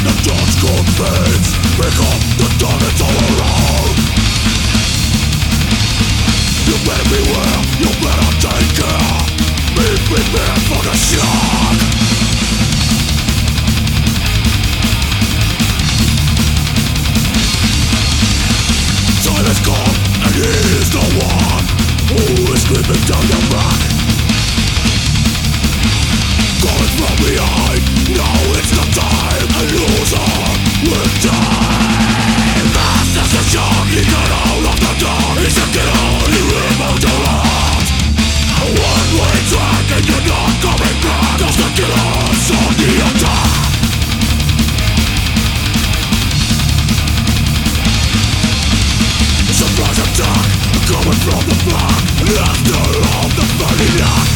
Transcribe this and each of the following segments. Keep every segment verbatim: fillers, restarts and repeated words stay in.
Creeping down your back, calling from behind. Now it's the time, a loser with time. That's the shock, he got out of the dark. He's a killer, he removed your heart. A one-way track and you're not coming back. Cause the killer's on the attack. Surprise attack, coming from the back. After all the burning knock,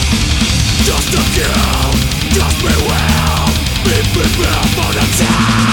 just a kill, just beware. Be prepared for the attack.